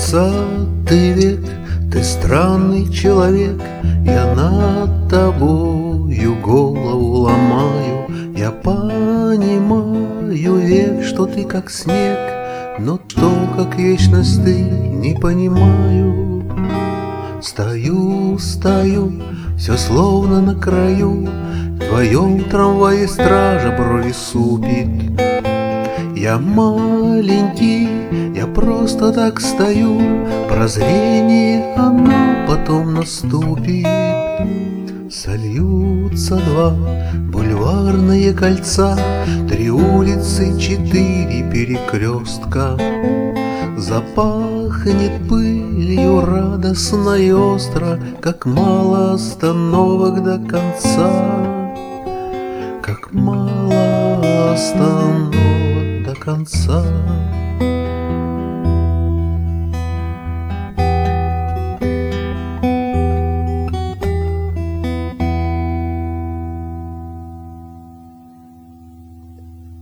20 век, ты странный человек, я над тобою голову ломаю. Я понимаю, век, что ты как снег, но то, как вечность ты, не понимаю. Стою, стою, все словно на краю, в твоем трамвае стража брови супит. Я маленький, я просто так стою, прозрение оно потом наступит. Сольются два бульварные кольца, 3 улицы, 4 перекрестка. Запахнет пылью радостно и остро, как мало остановок до конца, как мало остановок до конца.